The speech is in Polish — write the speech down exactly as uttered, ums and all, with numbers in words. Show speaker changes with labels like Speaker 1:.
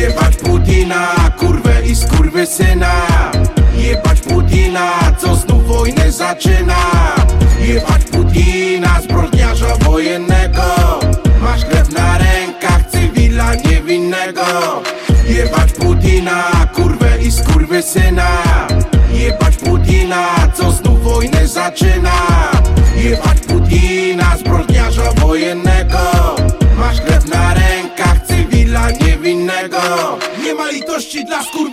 Speaker 1: Jebać Putina, kurwę i skurwysyna. Jebać Putina, co znów wojnę zaczyna. Jebać Putina, zbrodniarza wojennego. Masz krew na rękach cywila niewinnego. Jebać Putina, kurwę i skurwysyna. Jebać Putina, co znów wojnę zaczyna. Jebać Putina, zbrodniarza wojennego. Masz krew na rękach cywila niewinnego. Nie ma litości dla skur...